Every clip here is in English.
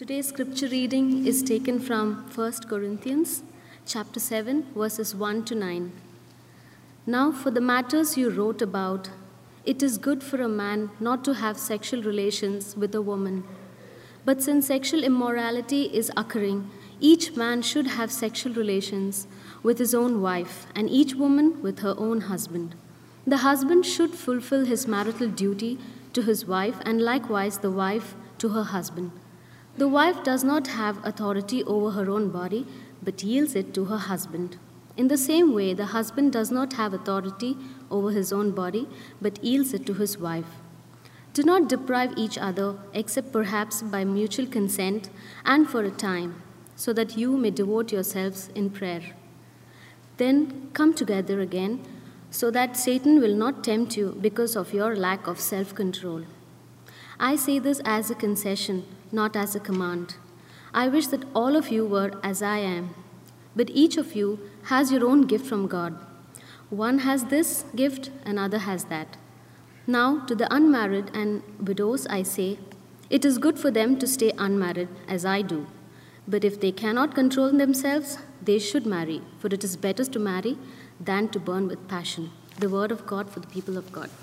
Today's scripture reading is taken from 1 Corinthians chapter 7, verses 1 to 9. Now, for the matters you wrote about, it is good for a man not to have sexual relations with a woman. But since sexual immorality is occurring, each man should have sexual relations with his own wife, and each woman with her own husband. The husband should fulfill his marital duty to his wife, and likewise the wife to her husband. The wife does not have authority over her own body, but yields it to her husband. In the same way, the husband does not have authority over his own body, but yields it to his wife. Do not deprive each other, except perhaps by mutual consent and for a time, so that you may devote yourselves in prayer. Then come together again, so that Satan will not tempt you because of your lack of self-control. I say this as a concession, not as a command. I wish that all of you were as I am, but each of you has your own gift from God. One has this gift, another has that. Now, to the unmarried and widows I say, it is good for them to stay unmarried, as I do. But if they cannot control themselves, they should marry, for it is better to marry than to burn with passion. The word of God for the people of God.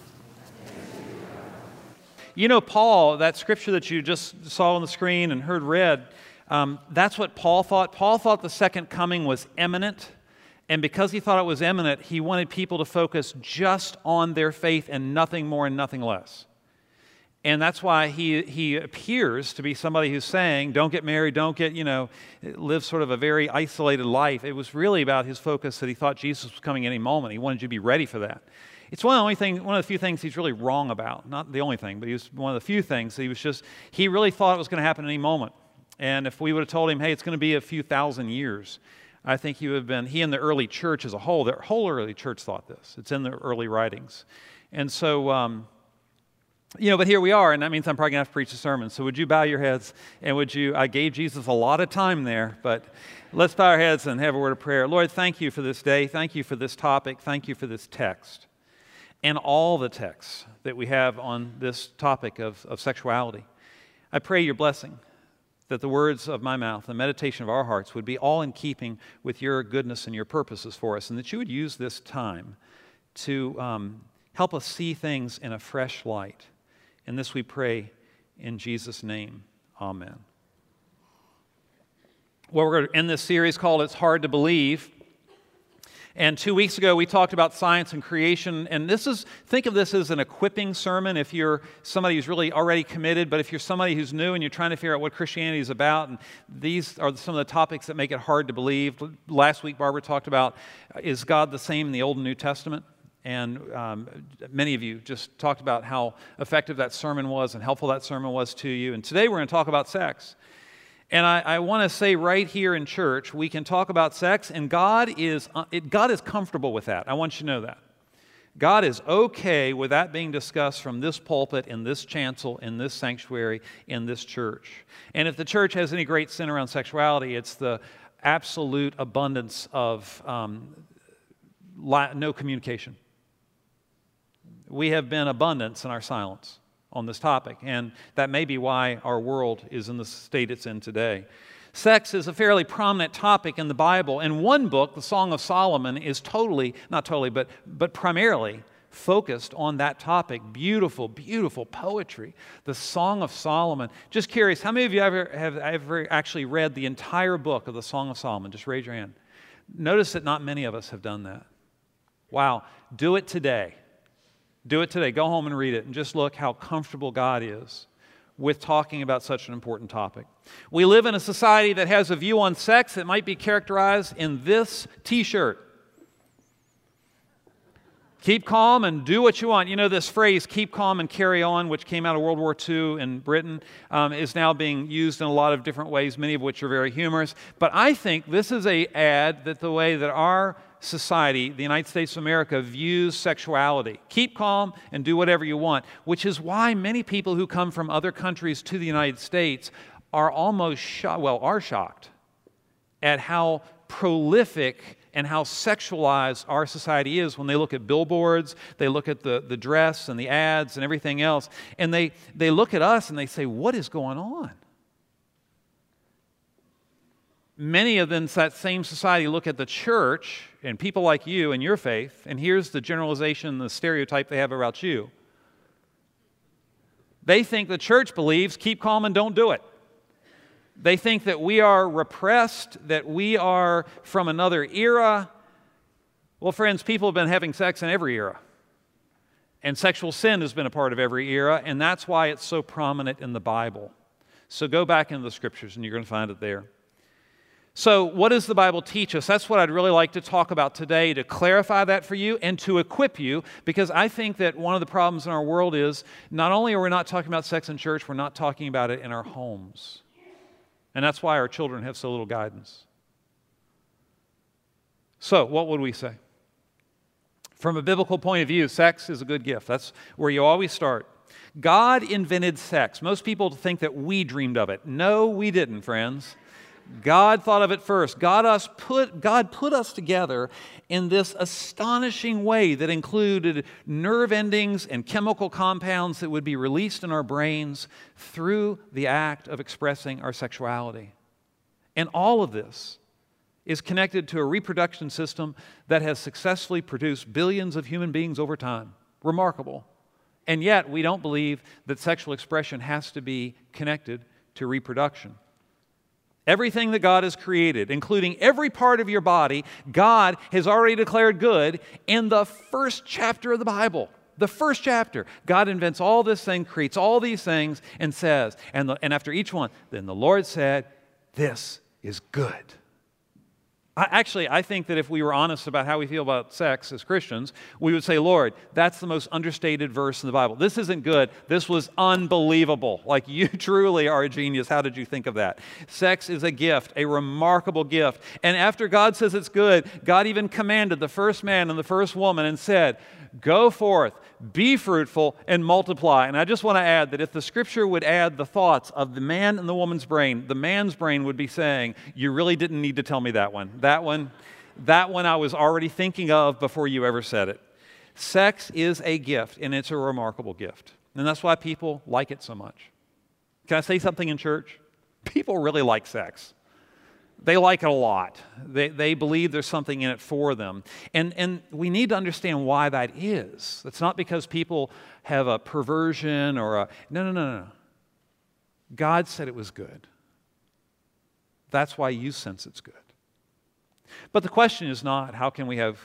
You know, Paul, that scripture that you just saw on the screen and heard read, that's what Paul thought. Paul thought the second coming was imminent. And because he thought it was imminent, he wanted people to focus just on their faith and nothing more and nothing less. And that's why he appears to be somebody who's saying, don't get married, live sort of a very isolated life. It was really about his focus that he thought Jesus was coming any moment. He wanted you to be ready for that. It's one of the few things he's really wrong about. Not the only thing, but he was one of the few things that he really thought it was going to happen any moment. And if we would have told him, hey, it's going to be a few thousand years, I think he and the early church as a whole, the whole early church thought this. It's in the early writings. And so, but here we are, and that means I'm probably going to have to preach a sermon. So would you bow your heads, and I gave Jesus a lot of time there, but let's bow our heads and have a word of prayer. Lord, thank you for this day. Thank you for this topic. Thank you for this text. And all the texts that we have on this topic of sexuality. I pray your blessing, that the words of my mouth, the meditation of our hearts would be all in keeping with your goodness and your purposes for us, and that you would use this time to help us see things in a fresh light. And this we pray in Jesus' name. Amen. Well, we're going to end this series called It's Hard to Believe. And 2 weeks ago, we talked about science and creation, and think of this as an equipping sermon if you're somebody who's really already committed, but if you're somebody who's new and you're trying to figure out what Christianity is about, and these are some of the topics that make it hard to believe. Last week, Barbara talked about, is God the same in the Old and New Testament? And many of you just talked about how effective that sermon was and helpful that sermon was to you. And today, we're going to talk about sex. And I want to say right here in church, we can talk about sex, and God is comfortable with that. I want you to know that. God is okay with that being discussed from this pulpit, in this chancel, in this sanctuary, in this church. And if the church has any great sin around sexuality, it's the absolute abundance of no communication. We have been abundance in our silence on this topic, and that may be why our world is in the state it's in today. Sex is a fairly prominent topic in the Bible, and one book, the Song of Solomon, is but primarily focused on that topic. Beautiful, beautiful poetry. The Song of Solomon. Just curious, how many of you have ever actually read the entire book of the Song of Solomon? Just raise your hand. Notice that not many of us have done that. Wow. Do it today. Do it today. Go home and read it and just look how comfortable God is with talking about such an important topic. We live in a society that has a view on sex that might be characterized in this t-shirt. Keep calm and do what you want. You know, this phrase, keep calm and carry on, which came out of World War II in Britain, is now being used in a lot of different ways, many of which are very humorous. But I think this is an ad that the way that our society, the United States of America, views sexuality. Keep calm and do whatever you want, which is why many people who come from other countries to the United States are shocked at how prolific and how sexualized our society is when they look at billboards, they look at the dress and the ads and everything else, and they look at us and they say, what is going on? many of them, that same society, look at the church and people like you and your faith, and here's the generalization, the stereotype they have about you. They think the church believes, keep calm and don't do it. They think that we are repressed, that we are from another era. Well, friends, people have been having sex in every era. And sexual sin has been a part of every era, and that's why it's so prominent in the Bible. So go back into the Scriptures, and you're going to find it there. So what does the Bible teach us? That's what I'd really like to talk about today, to clarify that for you and to equip you, because I think that one of the problems in our world is not only are we not talking about sex in church, we're not talking about it in our homes. And that's why our children have so little guidance. So what would we say? From a biblical point of view, sex is a good gift. That's where you always start. God invented sex. Most people think that we dreamed of it. No, we didn't, friends. God thought of it first. God put us together in this astonishing way that included nerve endings and chemical compounds that would be released in our brains through the act of expressing our sexuality. And all of this is connected to a reproduction system that has successfully produced billions of human beings over time. Remarkable. And yet, we don't believe that sexual expression has to be connected to reproduction. Everything that God has created, including every part of your body, God has already declared good in the first chapter of the Bible. The first chapter. God invents all this thing, creates all these things, and says, and after each one, then the Lord said, this is good. I think that if we were honest about how we feel about sex as Christians, we would say, Lord, that's the most understated verse in the Bible. This isn't good. This was unbelievable. Like, you truly are a genius. How did you think of that? Sex is a gift, a remarkable gift. And after God says it's good, God even commanded the first man and the first woman and said, go forth, be fruitful, and multiply. And I just want to add that if the Scripture would add the thoughts of the man and the woman's brain, the man's brain would be saying, you really didn't need to tell me that one. That one I was already thinking of before you ever said it. Sex is a gift, and it's a remarkable gift. And that's why people like it so much. Can I say something in church? People really like sex. They like it a lot. They believe there's something in it for them. And we need to understand why that is. It's not because people have a perversion or a... No. God said it was good. That's why you sense it's good. But the question is not, how can we have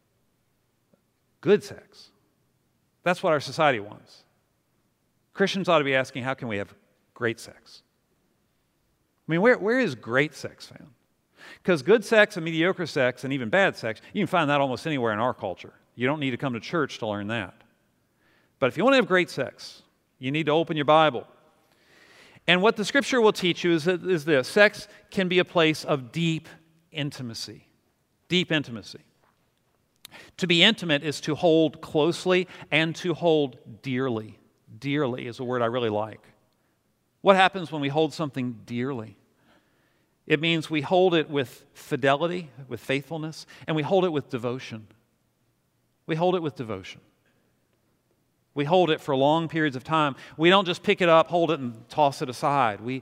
good sex? That's what our society wants. Christians ought to be asking, how can we have great sex? I mean, where is great sex found? Because good sex and mediocre sex and even bad sex, you can find that almost anywhere in our culture. You don't need to come to church to learn that. But if you want to have great sex, you need to open your Bible. And what the Scripture will teach you is this. Sex can be a place of deep intimacy. Deep intimacy. To be intimate is to hold closely and to hold dearly. Dearly is a word I really like. What happens when we hold something dearly? It means we hold it with fidelity, with faithfulness, and we hold it with devotion. We hold it with devotion. We hold it for long periods of time. We don't just pick it up, hold it, and toss it aside. We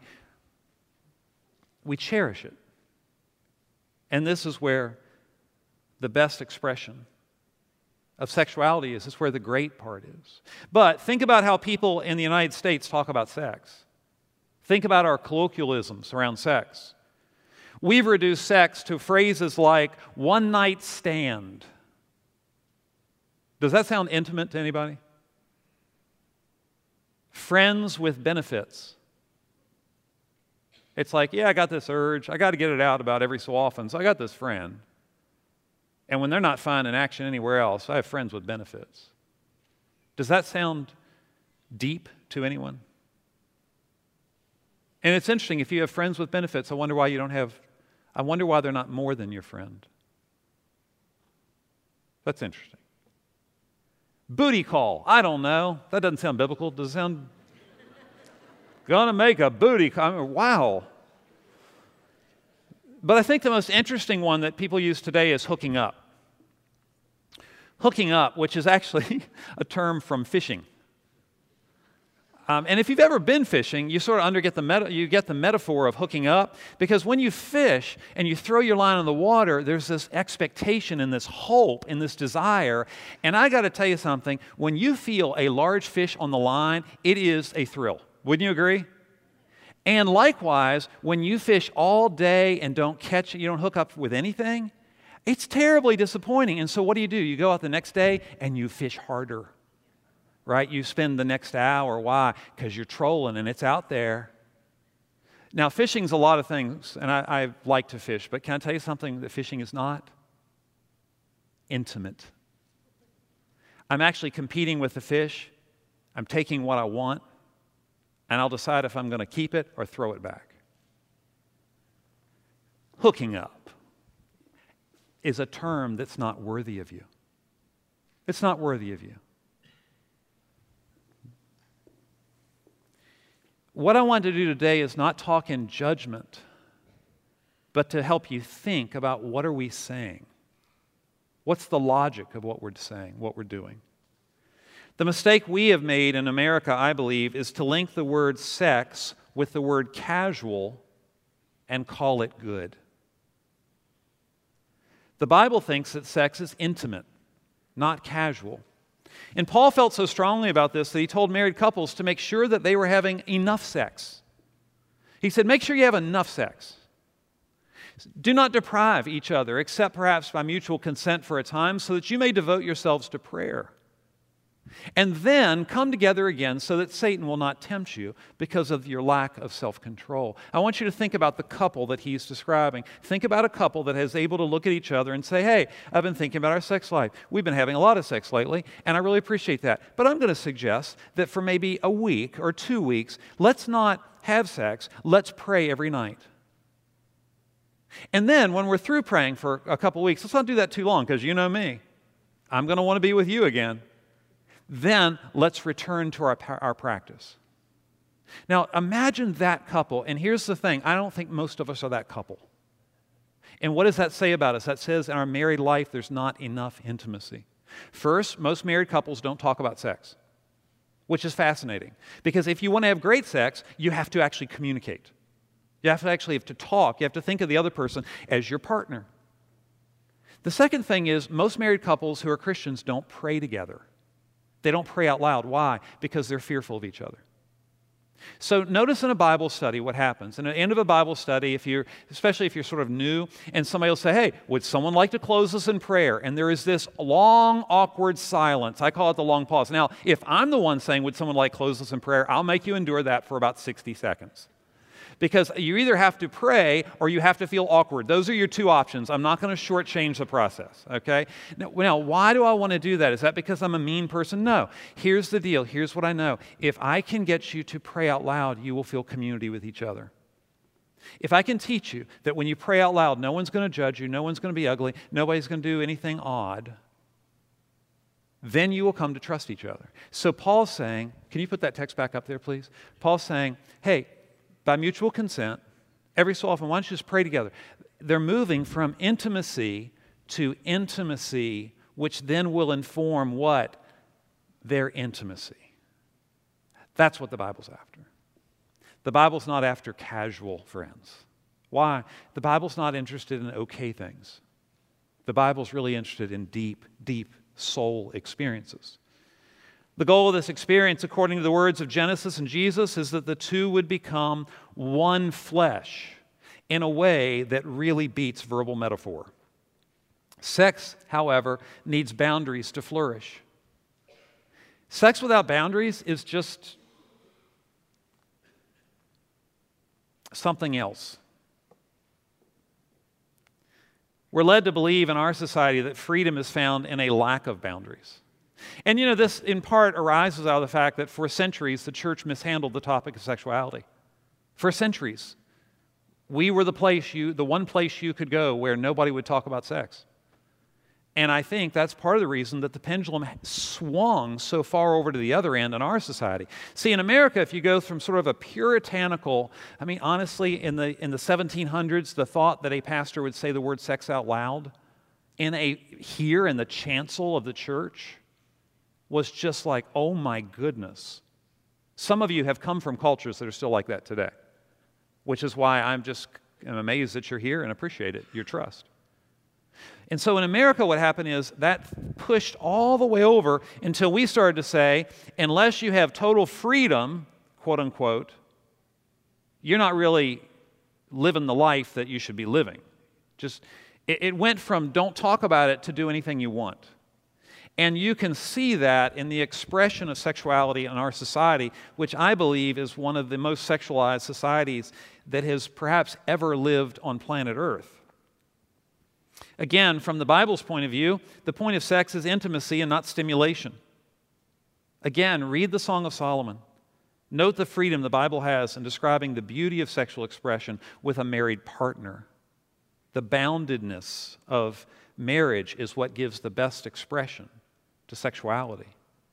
cherish it. And this is where the best expression of sexuality is. This is where the great part is. But think about how people in the United States talk about sex. Think about our colloquialisms around sex. We've reduced sex to phrases like one night stand. Does that sound intimate to anybody? Friends with benefits. It's like, yeah, I got this urge. I got to get it out about every so often, so I got this friend. And when they're not finding action anywhere else, I have friends with benefits. Does that sound deep to anyone? And it's interesting, if you have friends with benefits, I wonder why they're not more than your friend. That's interesting. Booty call. I don't know. That doesn't sound biblical. Does it sound... Gonna make a booty call. I mean, wow. But I think the most interesting one that people use today is hooking up. Hooking up, which is actually a term from fishing. And if you've ever been fishing, you sort of get the metaphor of hooking up, because when you fish and you throw your line on the water, there's this expectation and this hope and this desire. And I got to tell you something, when you feel a large fish on the line, it is a thrill. Wouldn't you agree? And likewise, when you fish all day and don't catch it, you don't hook up with anything, it's terribly disappointing. And so what do? You go out the next day and you fish harder. Right? You spend the next hour. Why? Because you're trolling and it's out there. Now, fishing's a lot of things, and I like to fish, but can I tell you something that fishing is not? Intimate. I'm actually competing with the fish. I'm taking what I want, and I'll decide if I'm going to keep it or throw it back. Hooking up is a term that's not worthy of you. It's not worthy of you. What I want to do today is not talk in judgment, but to help you think about what are we saying? What's the logic of what we're saying, what we're doing? The mistake we have made in America, I believe, is to link the word sex with the word casual and call it good. The Bible thinks that sex is intimate, not casual. And Paul felt so strongly about this that he told married couples to make sure that they were having enough sex. He said, make sure you have enough sex. Do not deprive each other, except perhaps by mutual consent for a time, so that you may devote yourselves to prayer. And then come together again so that Satan will not tempt you because of your lack of self-control. I want you to think about the couple that he's describing. Think about a couple that is able to look at each other and say, hey, I've been thinking about our sex life. We've been having a lot of sex lately, and I really appreciate that. But I'm going to suggest that for maybe a week or 2 weeks, let's not have sex. Let's pray every night. And then when we're through praying for a couple weeks, let's not do that too long, because you know me. I'm going to want to be with you again. Then let's return to our practice. Now, imagine that couple, and here's the thing. I don't think most of us are that couple. And what does that say about us? That says in our married life, there's not enough intimacy. First, most married couples don't talk about sex, which is fascinating. Because if you want to have great sex, you have to actually communicate. You have to talk. You have to think of the other person as your partner. The second thing is, most married couples who are Christians don't pray together. They don't pray out loud. Why? Because they're fearful of each other. So notice in a Bible study what happens. In the end of a Bible study, especially if you're sort of new, and somebody will say, hey, would someone like to close us in prayer? And there is this long, awkward silence. I call it the long pause. Now, if I'm the one saying, would someone like to close us in prayer, I'll make you endure that for about 60 seconds. Because you either have to pray or you have to feel awkward. Those are your two options. I'm not going to shortchange the process, okay? Now, why do I want to do that? Is that because I'm a mean person? No. Here's the deal. Here's what I know. If I can get you to pray out loud, you will feel community with each other. If I can teach you that when you pray out loud, no one's going to judge you, no one's going to be ugly, nobody's going to do anything odd, then you will come to trust each other. So Paul's saying, can you put that text back up there, please? Paul's saying, hey, by mutual consent, every so often, why don't you just pray together? They're moving from intimacy to intimacy, which then will inform what? Their intimacy. That's what the Bible's after. The Bible's not after casual friends. Why? The Bible's not interested in okay things. The Bible's really interested in deep, deep soul experiences. The goal of this experience, according to the words of Genesis and Jesus, is that the two would become one flesh in a way that really beats verbal metaphor. Sex, however, needs boundaries to flourish. Sex without boundaries is just something else. We're led to believe in our society that freedom is found in a lack of boundaries. And this in part arises out of the fact that for centuries the church mishandled the topic of sexuality. For centuries, we were the one place you could go where nobody would talk about sex. And I think that's part of the reason that the pendulum swung so far over to the other end in our society. See, in America, if you go from sort of a puritanical, honestly, in the 1700s, the thought that a pastor would say the word sex out loud here in the chancel of the church was just like, oh my goodness. Some of you have come from cultures that are still like that today, which is why I'm amazed that you're here and appreciate it, your trust. And so in America, what happened is that pushed all the way over until we started to say, unless you have total freedom, quote unquote, you're not really living the life that you should be living. It went from don't talk about it to do anything you want. And you can see that in the expression of sexuality in our society, which I believe is one of the most sexualized societies that has perhaps ever lived on planet Earth. Again, from the Bible's point of view, the point of sex is intimacy and not stimulation. Again, read the Song of Solomon. Note the freedom the Bible has in describing the beauty of sexual expression with a married partner. The boundedness of marriage is what gives the best expression to sexuality.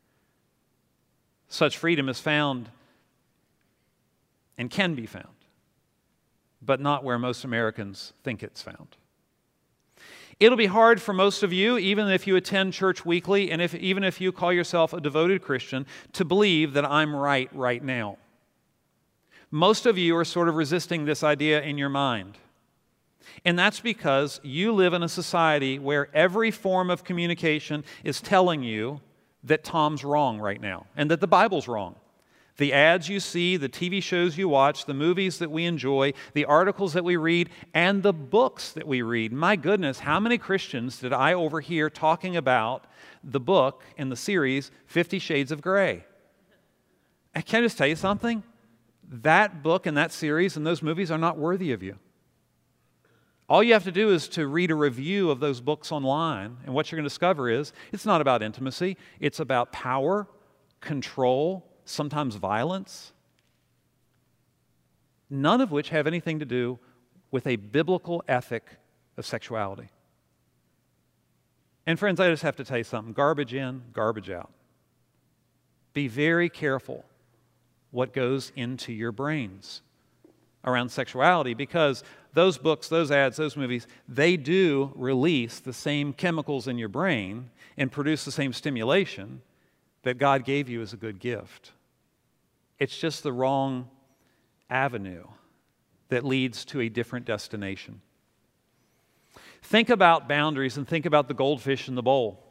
Such freedom is found and can be found, but not where most Americans think it's found. It'll be hard for most of you, even if you attend church weekly, and even if you call yourself a devoted Christian, to believe that I'm right now. Most of you are sort of resisting this idea in your mind. And that's because you live in a society where every form of communication is telling you that Tom's wrong right now, and that the Bible's wrong. The ads you see, the TV shows you watch, the movies that we enjoy, the articles that we read, and the books that we read. My goodness, how many Christians did I overhear talking about the book in the series 50 Shades of Grey? And can I just tell you something? That book and that series and those movies are not worthy of you. All you have to do is to read a review of those books online, and what you're going to discover is it's not about intimacy. It's about power, control, sometimes violence, none of which have anything to do with a biblical ethic of sexuality. And friends, I just have to tell you something. Garbage in, garbage out. Be very careful what goes into your brains around sexuality, because those books, those ads, those movies, they do release the same chemicals in your brain and produce the same stimulation that God gave you as a good gift. It's just the wrong avenue that leads to a different destination. Think about boundaries and think about the goldfish in the bowl.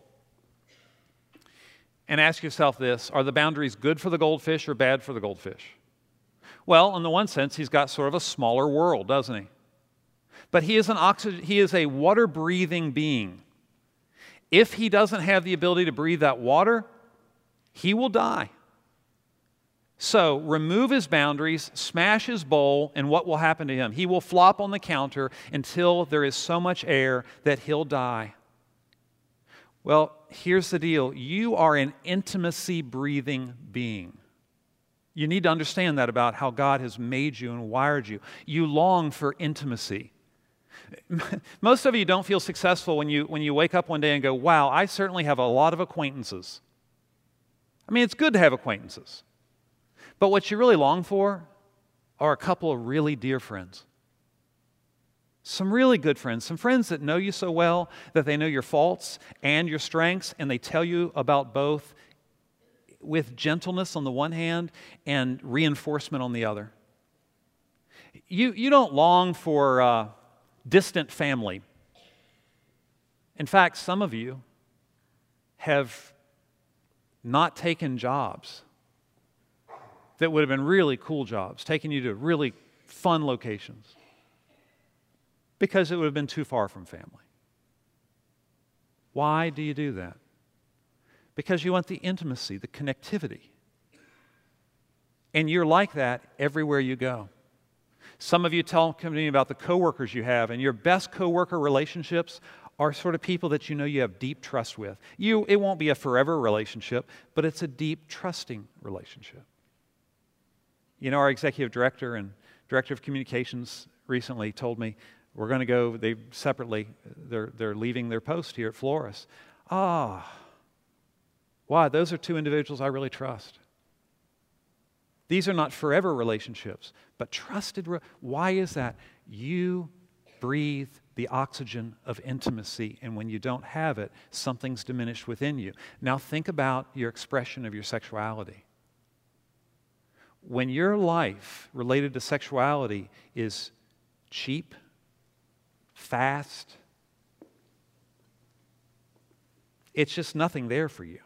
And ask yourself this: are the boundaries good for the goldfish or bad for the goldfish? Well, in the one sense, he's got sort of a smaller world, doesn't he? But he is a water-breathing being. If he doesn't have the ability to breathe that water, he will die. So remove his boundaries, smash his bowl, and what will happen to him? He will flop on the counter until there is so much air that he'll die. Well, here's the deal. You are an intimacy-breathing being. You need to understand that about how God has made you and wired you. You long for intimacy. Most of you don't feel successful when you wake up one day and go, wow, I certainly have a lot of acquaintances. I mean, it's good to have acquaintances. But what you really long for are a couple of really dear friends. Some really good friends. Some friends that know you so well that they know your faults and your strengths, and they tell you about both with gentleness on the one hand and reinforcement on the other. You don't long for distant family. In fact, some of you have not taken jobs that would have been really cool jobs, taking you to really fun locations, because it would have been too far from family. Why do you do that? Because you want the intimacy, the connectivity. And you're like that everywhere you go. Some of you come to me about the coworkers you have, and your best coworker relationships are sort of people that you know you have deep trust with. It won't be a forever relationship, but it's a deep, trusting relationship. You know, our executive director and director of communications recently told me, we're going to go, they're leaving their post here at Flores. Wow, those are two individuals I really trust. These are not forever relationships, but trusted. Why is that? You breathe the oxygen of intimacy, and when you don't have it, something's diminished within you. Now think about your expression of your sexuality. when your life related to sexuality is cheap, fast, it's just nothing there for you.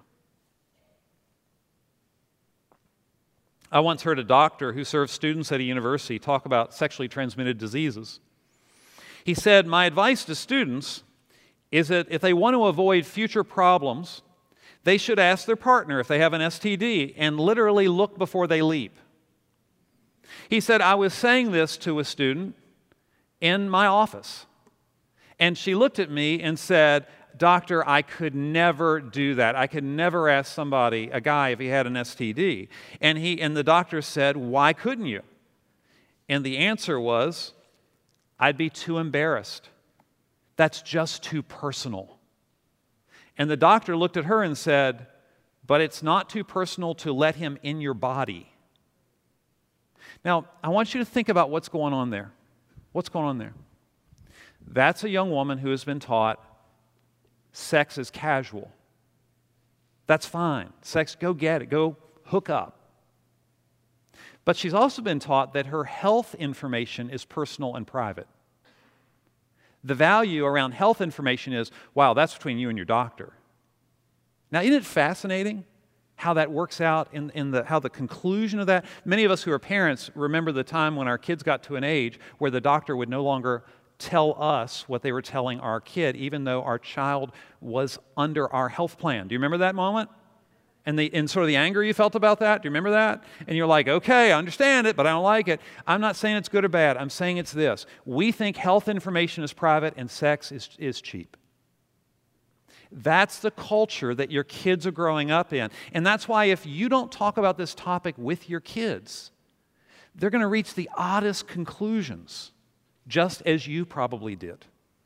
I once heard a doctor who serves students at a university talk about sexually transmitted diseases. He said, "My advice to students is that if they want to avoid future problems, they should ask their partner if they have an STD and literally look before they leap." He said, "I was saying this to a student in my office, and she looked at me and said, 'Doctor, I could never do that. I could never ask somebody, a guy, if he had an STD.'" And the doctor said, "Why couldn't you?" And the answer was, "I'd be too embarrassed. That's just too personal." And the doctor looked at her and said, "But it's not too personal to let him in your body." Now, I want you to think about what's going on there. What's going on there? That's a young woman who has been taught sex is casual. That's fine. Sex, go get it. Go hook up. But she's also been taught that her health information is personal and private. The value around health information is, wow, that's between you and your doctor. Now, isn't it fascinating how that works out how the conclusion of that? Many of us who are parents remember the time when our kids got to an age where the doctor would no longer tell us what they were telling our kid, even though our child was under our health plan. Do you remember that moment? And sort of the anger you felt about that? Do you remember that? And you're like, okay, I understand it, but I don't like it. I'm not saying it's good or bad. I'm saying it's this. We think health information is private and sex is cheap. That's the culture that your kids are growing up in. And that's why if you don't talk about this topic with your kids, they're going to reach the oddest conclusions, just as you probably did.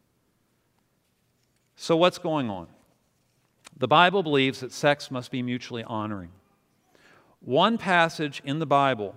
So what's going on? The Bible believes that sex must be mutually honoring. One passage in the Bible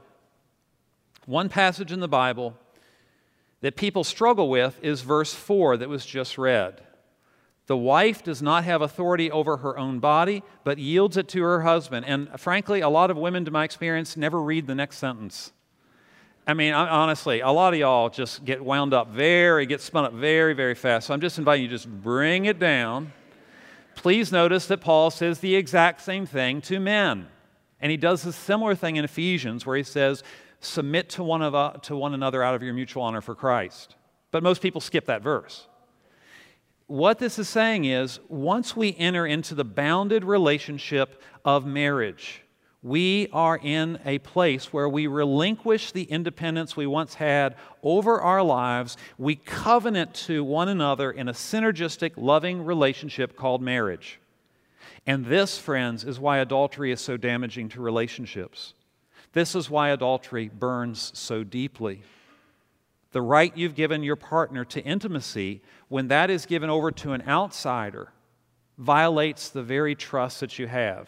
that people struggle with is verse 4 that was just read. The wife does not have authority over her own body, but yields it to her husband. And frankly, a lot of women, to my experience, never read the next sentence. I mean, honestly, a lot of y'all just get wound up get spun up very, very fast. So I'm just inviting you to just bring it down. Please notice that Paul says the exact same thing to men. And he does a similar thing in Ephesians where he says, submit to one another out of your mutual honor for Christ. But most people skip that verse. What this is saying is, once we enter into the bounded relationship of marriage, we are in a place where we relinquish the independence we once had over our lives. We covenant to one another in a synergistic, loving relationship called marriage. And this, friends, is why adultery is so damaging to relationships. This is why adultery burns so deeply. The right you've given your partner to intimacy, when that is given over to an outsider, violates the very trust that you have.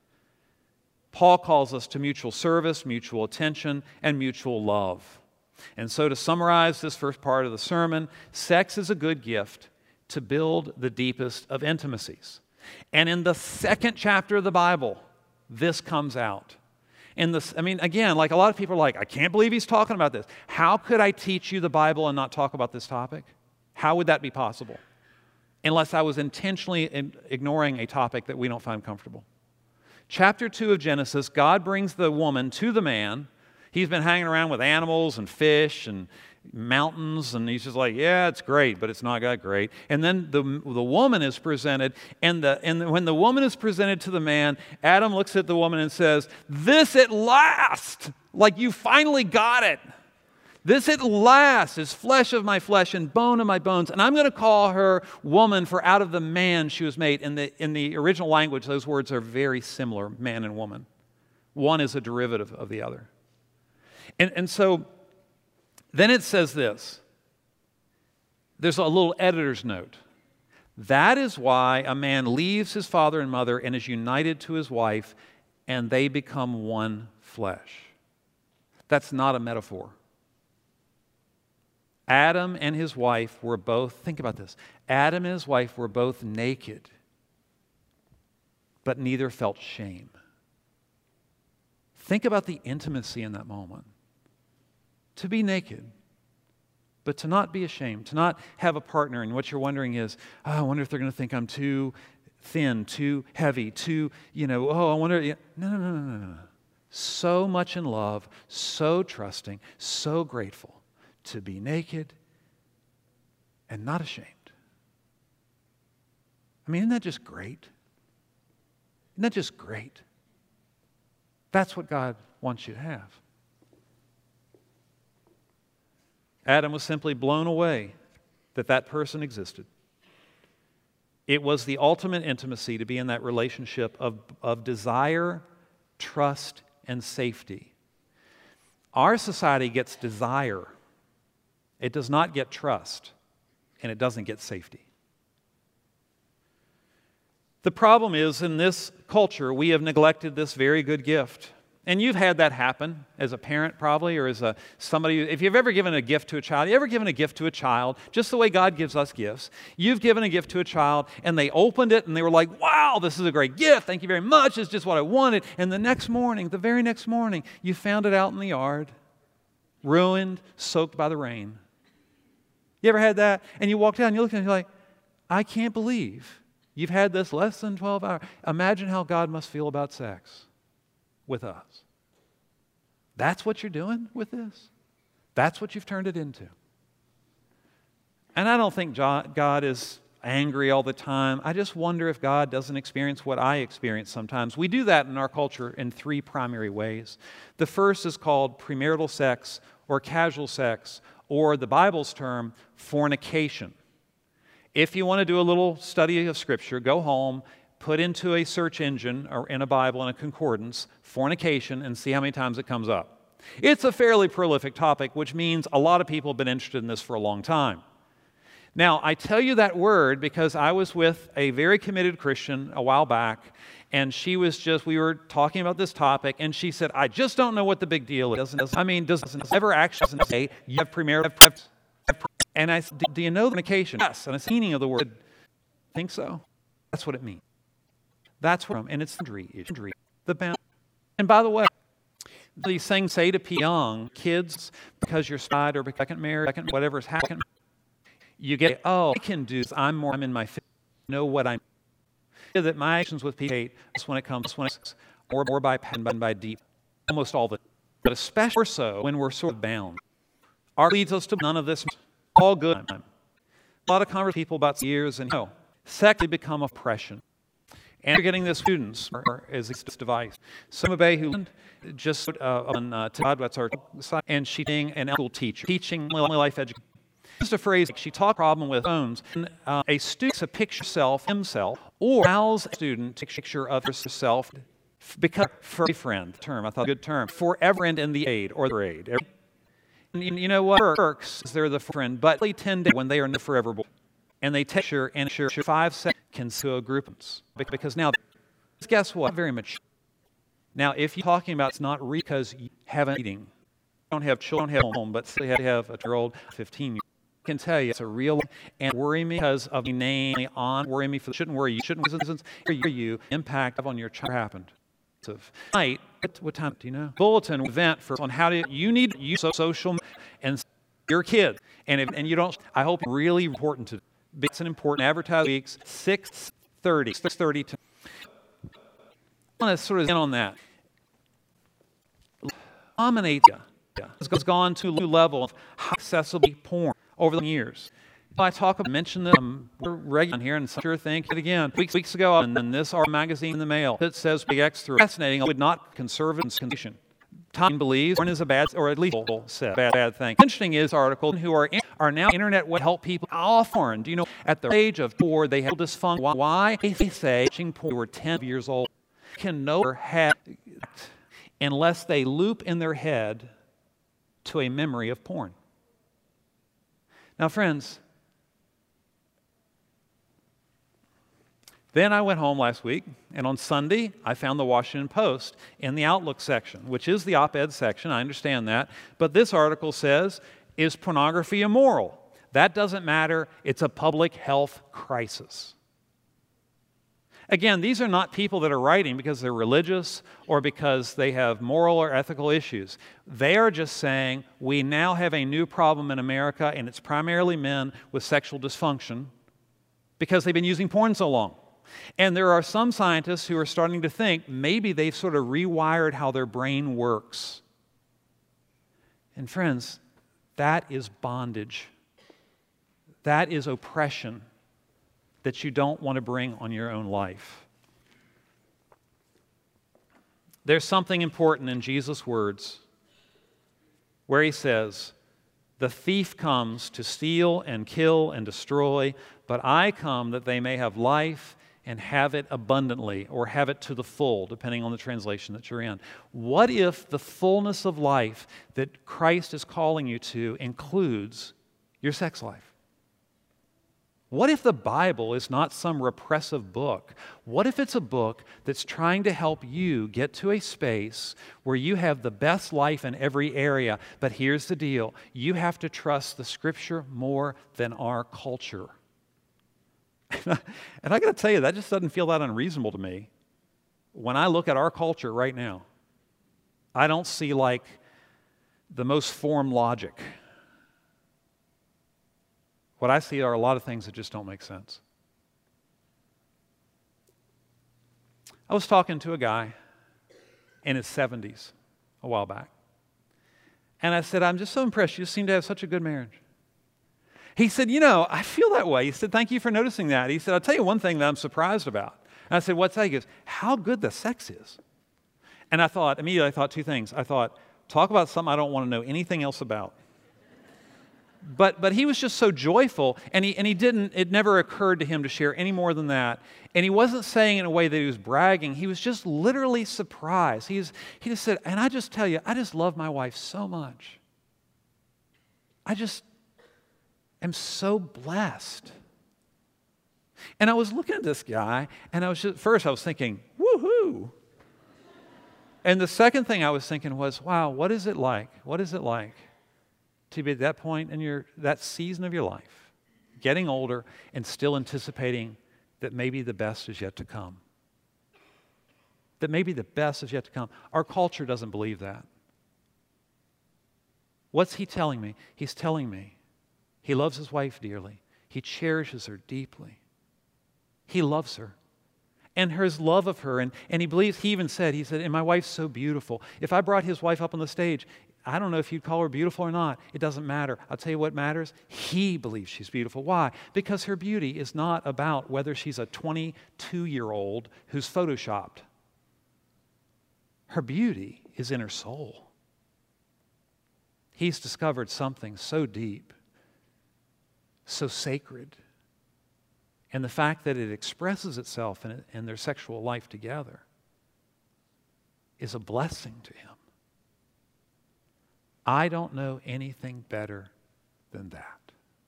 Paul calls us to mutual service, mutual attention, and mutual love. And so to summarize this first part of the sermon, sex is a good gift to build the deepest of intimacies. And in the second chapter of the Bible, this comes out. Again, like a lot of people are like, I can't believe he's talking about this. How could I teach you the Bible and not talk about this topic? How would that be possible? Unless I was intentionally ignoring a topic that we don't find comfortable. Chapter 2 of Genesis, God brings the woman to the man. He's been hanging around with animals and fish and mountains, and he's just like, yeah, it's great, but it's not that great. And then the woman is presented, and when the woman is presented to the man, Adam looks at the woman and says, this at last, like you finally got it. This at last is flesh of my flesh and bone of my bones, and I'm going to call her woman, for out of the man she was made. In the original language, those words are very similar, man and woman. One is a derivative of the other. And so then it says this. There's a little editor's note. That is why a man leaves his father and mother and is united to his wife, and they become one flesh. That's not a metaphor. Adam and his wife were both, think about this, Adam and his wife were both naked, but neither felt shame. Think about the intimacy in that moment. To be naked, but to not be ashamed, to not have a partner, and what you're wondering is, oh, I wonder if they're going to think I'm too thin, too heavy, too, I wonder. No. So much in love, so trusting, so grateful to be naked and not ashamed. I mean, isn't that just great? Isn't that just great? That's what God wants you to have. Adam was simply blown away that person existed. It was the ultimate intimacy to be in that relationship of desire, trust, and safety. Our society gets desire. It does not get trust, and it doesn't get safety. The problem is, in this culture, we have neglected this very good gift. And you've had that happen as a parent probably, or as somebody, if you've ever given a gift to a child, you ever given a gift to a child, just the way God gives us gifts, you've given a gift to a child and they opened it and they were like, wow, this is a great gift, thank you very much, it's just what I wanted. And the very next morning, you found it out in the yard, ruined, soaked by the rain. You ever had that? And you walked out and you looked at it and you're like, I can't believe you've had this less than 12 hours. Imagine how God must feel about sex with us. That's what you're doing with this? That's what you've turned it into. And I don't think God is angry all the time. I just wonder if God doesn't experience what I experience sometimes. We do that in our culture in three primary ways. The first is called premarital sex or casual sex, or the Bible's term, fornication. If you want to do a little study of Scripture, go home, put into a search engine or in a Bible in a concordance, fornication, and see how many times it comes up. It's a fairly prolific topic, which means a lot of people have been interested in this for a long time. Now, I tell you that word because I was with a very committed Christian a while back, and we were talking about this topic, and she said, I just don't know what the big deal is. Does it ever actually say you have premarital? And I said, do you know the fornication? Yes. And it's the meaning of the word. I think so. That's what it means. That's where and it's injury, the bound. And by the way, these things say to young kids, because you're side or second married, whatever's happening, you get, I can do this. I'm in my 50s. Know what I'm. That my actions with people when it comes more by pattern than by deep, almost all the, but especially more so when we're sort of bound. Our leads us to none of this. All good. A lot of conversation with people about years and sex become oppression. And you're getting this students as this device. Some Bay who just on God, that's our side, and she's being an school teacher, teaching life education. Just a phrase, she taught problem with phones. A student to picture himself, or allows a student to take a picture of herself, because for a friend, term, I thought a good term, forever and in the aid or the aid. And you know what works is they're the friend, but they tend to when they are the forever boy. And they take sure 5 seconds to a group. Because now, guess what? Very much. Now, if you're talking about it's not because you haven't eating, don't have children, don't have home, but still have a 2-year-old, 15-year-old, I can tell you it's a real and worry me because of the name on worry me for shouldn't worry you impact on your child happened. Tonight, what time do you know? Bulletin event on how to you need to use social and your kid and you don't. I hope it's really important to. It's an important advertising weeks 6:30 to. I want to sort of in on that. Dominate has gone to a new level of how accessible porn over the years. I mention them regularly here, and sure think it again. Weeks ago, and then this our magazine in the mail that says Big X through fascinating. Would not conservative condition. Time believes porn is a bad, or at least said bad thing. Interesting is article who are now internet would help people off porn. Do you know at the age of 4 they have dysfunction? Why they say watching porn who were 10 years old can no have unless they loop in their head to a memory of porn. Now, friends. Then I went home last week, and on Sunday, I found the Washington Post in the Outlook section, which is the op-ed section. I understand that. But this article says, is pornography immoral? That doesn't matter. It's a public health crisis. Again, these are not people that are writing because they're religious or because they have moral or ethical issues. They are just saying, we now have a new problem in America, and it's primarily men with sexual dysfunction because they've been using porn so long. And there are some scientists who are starting to think maybe they've sort of rewired how their brain works. And friends, that is bondage. That is oppression that you don't want to bring on your own life. There's something important in Jesus' words where he says, "The thief comes to steal and kill and destroy, but I come that they may have life and have it abundantly," or have it to the full, depending on the translation that you're in. What if the fullness of life that Christ is calling you to includes your sex life? What if the Bible is not some repressive book? What if it's a book that's trying to help you get to a space where you have the best life in every area? But here's the deal. You have to trust the Scripture more than our culture. And I got to tell you, that just doesn't feel that unreasonable to me. When I look at our culture right now, I don't see like the most formed logic. What I see are a lot of things that just don't make sense. I was talking to a guy in his 70s a while back. And I said, "I'm just so impressed. You seem to have such a good marriage." He said, "I feel that way." He said, "Thank you for noticing that." He said, "I'll tell you one thing that I'm surprised about." And I said, "What's that?" He goes, "How good the sex is." And immediately I thought two things. I thought, talk about something I don't want to know anything else about. But he was just so joyful, and it never occurred to him to share any more than that. And he wasn't saying in a way that he was bragging. He was just literally surprised. He just said, "And I just tell you, I just love my wife so much. I just am so blessed." And I was looking at this guy, and first I was thinking, woohoo. And the second thing I was thinking was, wow, what is it like? What is it like to be at that point in that season of your life, getting older and still anticipating that maybe the best is yet to come? That maybe the best is yet to come. Our culture doesn't believe that. What's he telling me? He's telling me he loves his wife dearly. He cherishes her deeply. He loves her. And his love of her, and he believes, he said, "And my wife's so beautiful." If I brought his wife up on the stage, I don't know if you'd call her beautiful or not. It doesn't matter. I'll tell you what matters. He believes she's beautiful. Why? Because her beauty is not about whether she's a 22-year-old who's photoshopped. Her beauty is in her soul. He's discovered something so deep, so sacred. And the fact that it expresses itself in their sexual life together is a blessing to him. I don't know anything better than that.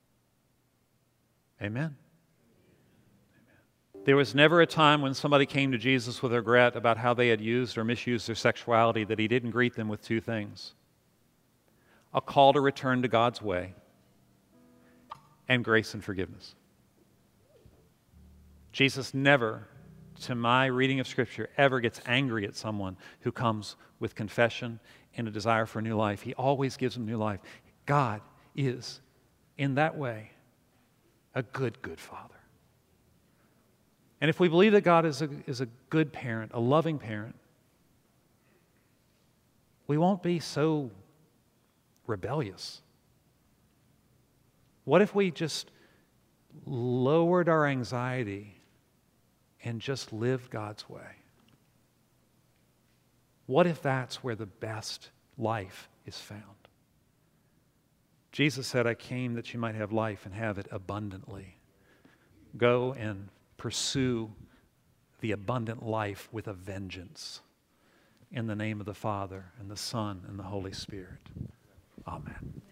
Amen? There was never a time when somebody came to Jesus with regret about how they had used or misused their sexuality that he didn't greet them with two things: a call to return to God's way and grace and forgiveness. Jesus never, to my reading of Scripture, ever gets angry at someone who comes with confession and a desire for a new life. He always gives them new life. God is, in that way, a good, good Father. And if we believe that God is a good parent, a loving parent, we won't be so rebellious. What if we just lowered our anxiety and just lived God's way? What if that's where the best life is found? Jesus said, "I came that you might have life and have it abundantly." Go and pursue the abundant life with a vengeance. In the name of the Father, and the Son, and the Holy Spirit. Amen.